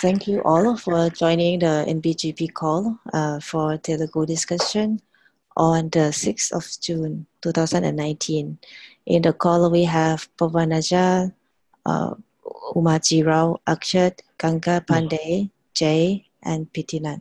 Thank you all for joining the NBGP call for Telugu discussion on the 6th of June 2019. In the call, we have Pavanaja, Umaji Rao, Akshat, Ganga Pandey, Jay, and Pitinan.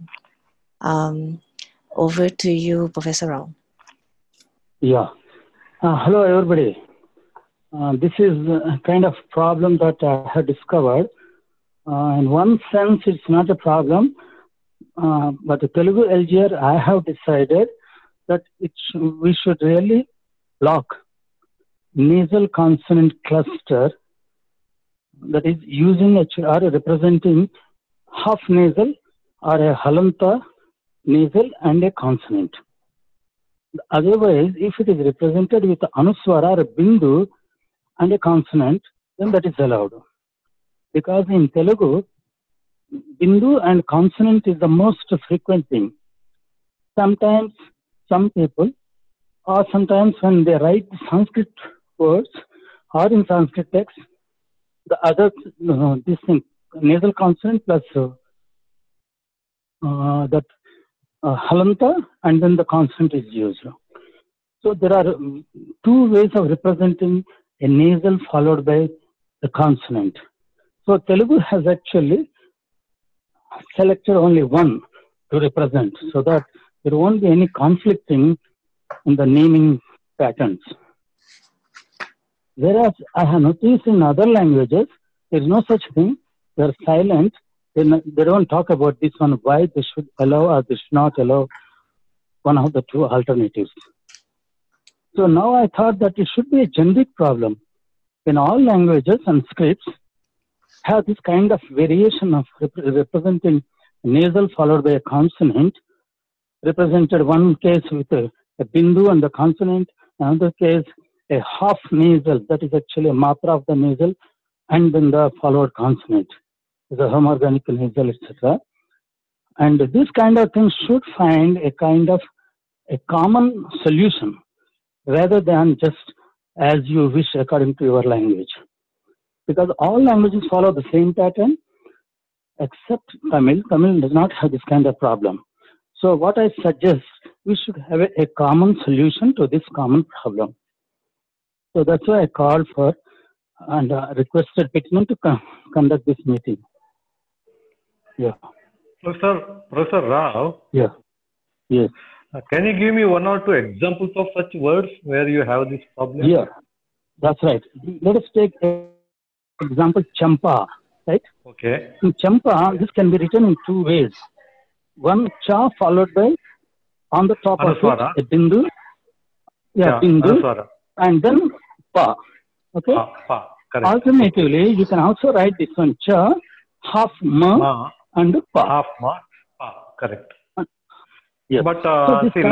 Over to you, Professor Rao. Yeah. Hello, everybody. This is a kind of problem that I have discovered. In one sense, it's not a problem, but the Telugu LGR, I have decided that we should really block nasal consonant cluster that is using or representing half nasal or a halanta nasal and a consonant. Otherwise, if it is represented with anuswara or a bindu and a consonant, then that is allowed. Because in Telugu, bindu and consonant is the most frequent thing. Sometimes some people, or sometimes when they write Sanskrit words or in Sanskrit text, the other, this thing, nasal consonant plus that halanta and then the consonant is used. So there are two ways of representing a nasal followed by the consonant. So Telugu has actually selected only one to represent so that there won't be any conflicting in the naming patterns. Whereas I have noticed in other languages, there is no such thing. They are silent. They don't talk about this one, why they should allow or they should not allow one of the two alternatives. So now I thought that it should be a generic problem. In all languages and scripts, have this kind of variation of representing nasal followed by a consonant, represented one case with a bindu and the consonant, another case a half nasal, that is actually a matra of the nasal, and then the followed consonant, the homoorganic nasal, etc. And this kind of thing should find a kind of a common solution rather than just as you wish according to your language. Because all languages follow the same pattern, except Tamil. Tamil does not have this kind of problem. So what I suggest, we should have a common solution to this common problem. So that's why I called for and requested Pitman to conduct this meeting. Yeah. Professor Rao. Yeah. Yes. Can you give me one or two examples of such words where you have this problem? Yeah, that's right. Let us take example champa, right? Okay. In champa, this can be written in two ways. One cha followed by on the top Anuswara. of it a bindu. Yeah, bindu. Anuswara. And then pa. Okay. Pa. Correct. Alternatively, you can also write this one cha, half ma, and pa. Half ma, pa. Correct. Yes. But so see,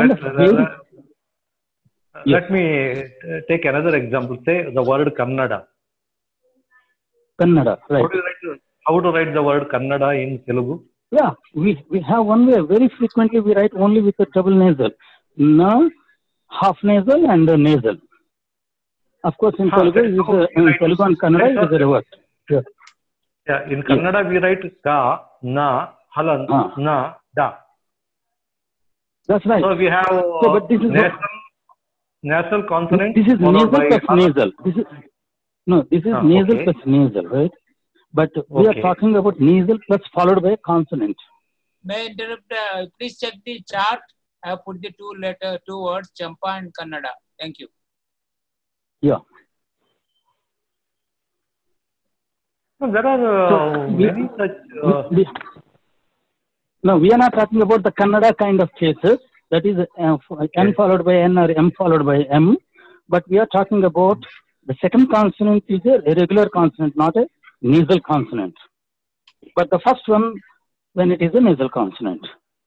let me take another example. Say the word Kannada. Kannada, right. How to write the word Kannada in Telugu? Yeah, we have one way. Very frequently we write only with a double nasal. Na, half nasal and nasal. Of course, in Telugu, in Telugu and Kannada, it is a reverse. Yeah, in Kannada we write ka, na, halan, na, da. That's right. So we have but this is nasal consonant. This is nasal plus nasal. This is nasal plus nasal, right? But we are talking about nasal plus followed by a consonant. May I interrupt? Please check the chart. I have put the two words, Champa and Kannada. Thank you. Yeah. So there are many such. No, we are not talking about the Kannada kind of cases. That is N followed by N or M followed by M. But we are talking about the second consonant is a irregular consonant, not a nasal consonant. But the first one, when it is a nasal consonant.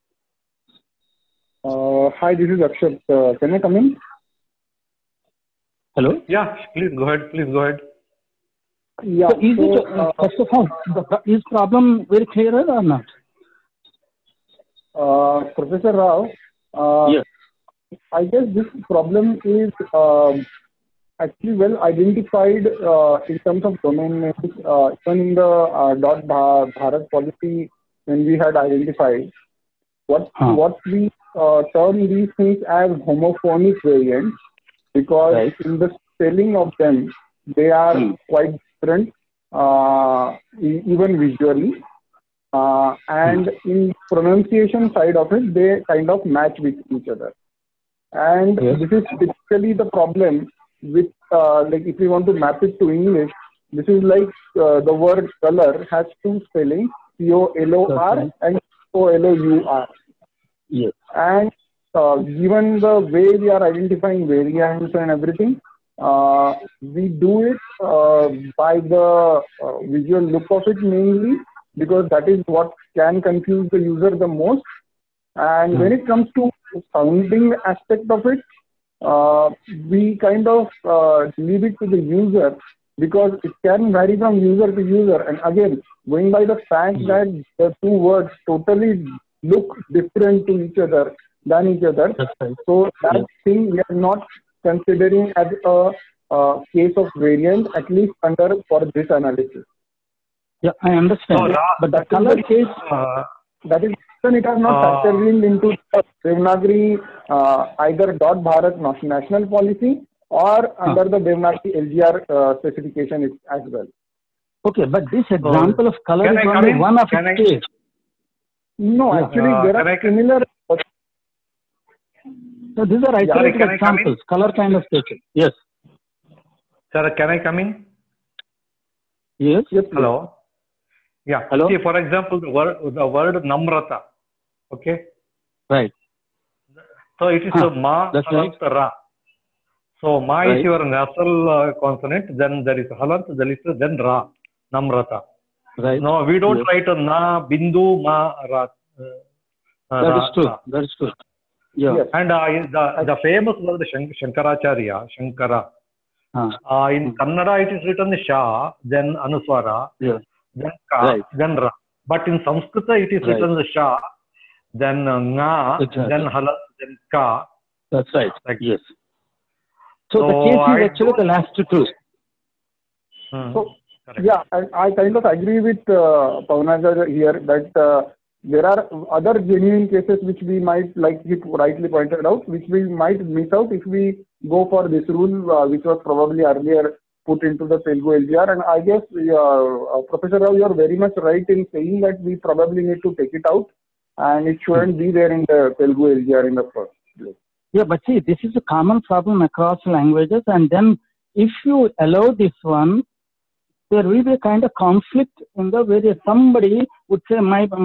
Hi, this is Akshat. Can I come in? Hello? Yeah, please go ahead. Yeah. So is it, first of all, is problem very clear or not? Professor Rao, yes. I guess this problem is actually well identified in terms of domain names. Even in the .Bharat policy, when we had identified what we term these things as homophonic variants, because in the spelling of them, they are quite different, even visually. And in pronunciation side of it, they kind of match with each other. And this is typically the problem with, like if we want to map it to English, this is like the word color has two spellings, C-O-L-O-R and O-L-O-U-R. Yes. And given the way we are identifying variants and everything, we do it by the visual look of it mainly, because that is what can confuse the user the most. And when it comes to sounding aspect of it, we kind of leave it to the user, because it can vary from user to user. And again, going by the fact that the two words totally look different to each other than each other. So that thing we are not considering as a case of variant, at least for this analysis. Yeah, I understand. But the color case, that is it has not factored into the Devanagari either .Bharat national policy or under the Devanagari LGR specification as well. Okay, but this example of color is only one of its case. No, actually there are similar. So these are isolated examples, color kind of cases. Yes. Sir, can I come in? Yes. Hello. Yeah. Hello. See, for example, the word namrata. Okay. Right. So it is ma halant ra. So ma is your nasal consonant. Then there is halant. Then ra. Namrata. Right. No, we don't write na bindu ma ra. That is true. That is true. Yeah. Yes. And the famous word Shankaracharya, Shankara. In Kannada it is written Sha, then Anuswara, then Ka, then Ra. But in Sanskrita it is written Sha, then Nga, then Halat, then Ka. That's right. Yes. So the case is actually the last two. So, yeah, I kind of agree with Pavanaja here that there are other genuine cases which we might, like you rightly pointed out, which we might miss out if we go for this rule, which was probably earlier put into the Telugu LGR. And I guess, Professor Rao, you are very much right in saying that we probably need to take it out and it shouldn't be there in the Telugu LGR in the first place. Yeah, but see, this is a common problem across languages. And then if you allow this one, there will be a kind of conflict in the way somebody would say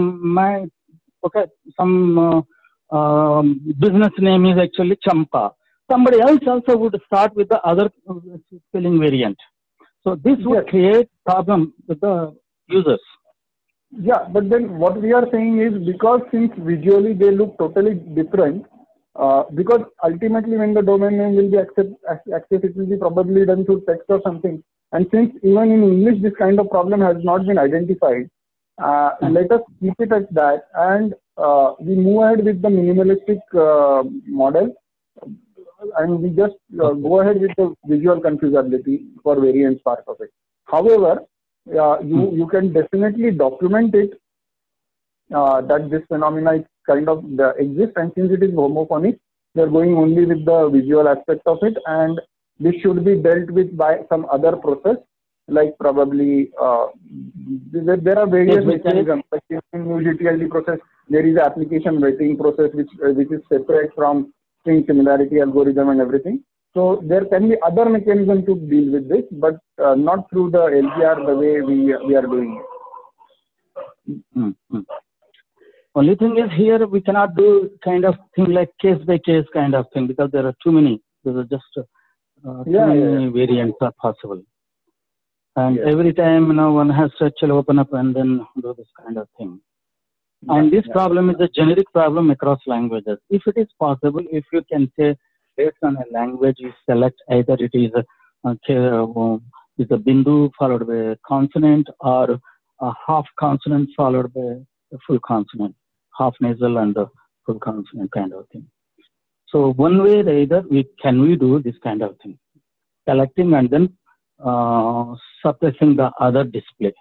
some business name is actually Champa. Somebody else also would start with the other spelling variant. So this would create problem with the users. Yeah, but then what we are saying is, because since visually they look totally different, because ultimately when the domain name will be accessed, it will be probably done through text or something. And since even in English this kind of problem has not been identified, let us keep it at that, and we move ahead with the minimalistic model, and we just go ahead with the visual configurability for variance part of it. However, you can definitely document it that this phenomena kind of exists, and since it is homophonic, we are going only with the visual aspect of it, and this should be dealt with by some other process, like probably there are various mechanisms. Like in UGTLD process, there is an application vetting process which is separate from string similarity algorithm and everything. So there can be other mechanisms to deal with this, but not through the LGR the way we are doing it. Only thing is here we cannot do kind of thing like case by case kind of thing, because there are too many. There are just too many variants are possible. And every time one has to actually open up and then do this kind of thing. And this problem is a generic problem across languages. If it is possible, if you can say based on a language you select either it is a bindu followed by a consonant, or a half consonant followed by a full consonant, half nasal and a full consonant kind of thing. So one way either we do this kind of thing. collecting and then suppressing the other display.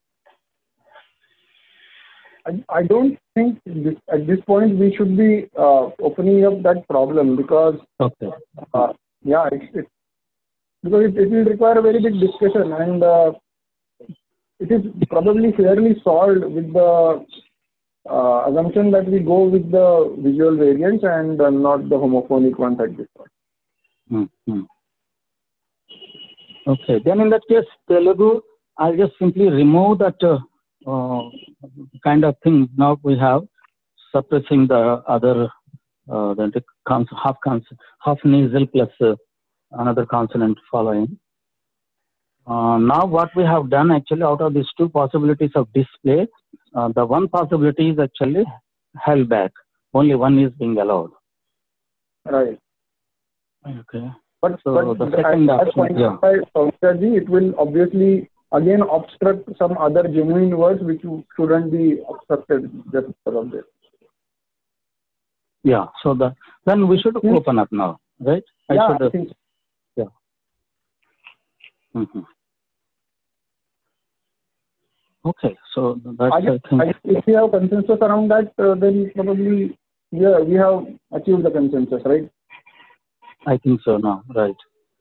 I don't think at this point we should be opening up that problem because okay. Yeah, because it will require a very big discussion, and it is probably fairly solved with the assumption that we go with the visual variants and not the homophonic ones at this point. Mm-hmm. Okay, then in that case, Telugu, I'll just simply remove that kind of thing. Now we have suppressing the other half nasal plus another consonant following. Now what we have done actually out of these two possibilities of display, the one possibility is actually held back. Only one is being allowed. Right. Okay. But the second option, it will obviously again obstruct some other genuine words which shouldn't be obstructed just because of this. Yeah. So then we should open up now, right? I think so. Yeah. Mm-hmm. Okay. So that's I think. If we have consensus around that, then probably we have achieved the consensus, right? I think so now, right.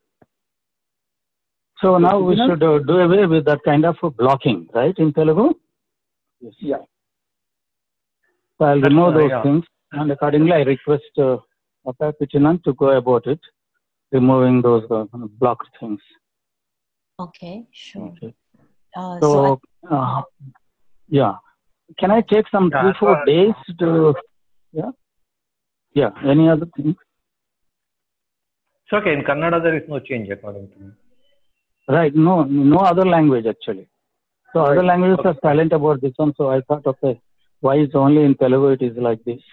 So now we should do away with that kind of blocking, right, in Telugu? Yes. Yeah. So I'll remove those things, and accordingly I request Appa Pichinan to go about it, removing those blocked things. Okay, sure. Okay. Yeah. Can I take some 3-4 days to, yeah, any other thing? It's okay. In Kannada, there is no change according to me. Right. No other language actually. So other languages are silent about this one. So I thought, okay, why is only in Telugu it is like this?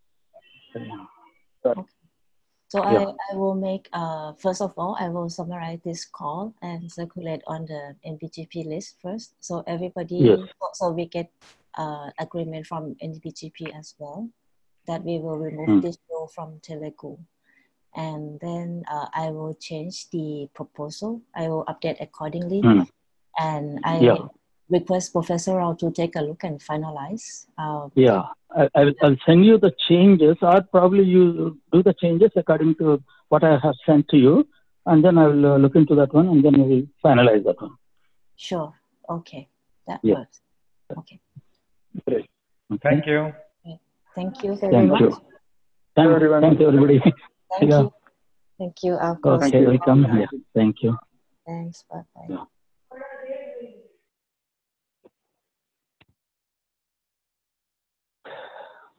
Okay. So I will make, first of all, I will summarize this call and circulate on the NBGP list first. So everybody, so we get agreement from NBGP as well, that we will remove this rule from Telugu. And then I will change the proposal. I will update accordingly. And I request Professor Rao to take a look and finalize. I'll send you the changes, or probably you do the changes according to what I have sent to you. And then I will look into that one, and then we will finalize that one. Sure. Okay. That works. Okay. Great. Okay. Thank you. Okay. Thank you very much. Thank you, everybody. Thank you. Thank you. Okay, welcome. Yeah. Thank you. Thanks. Bye-bye. Yeah.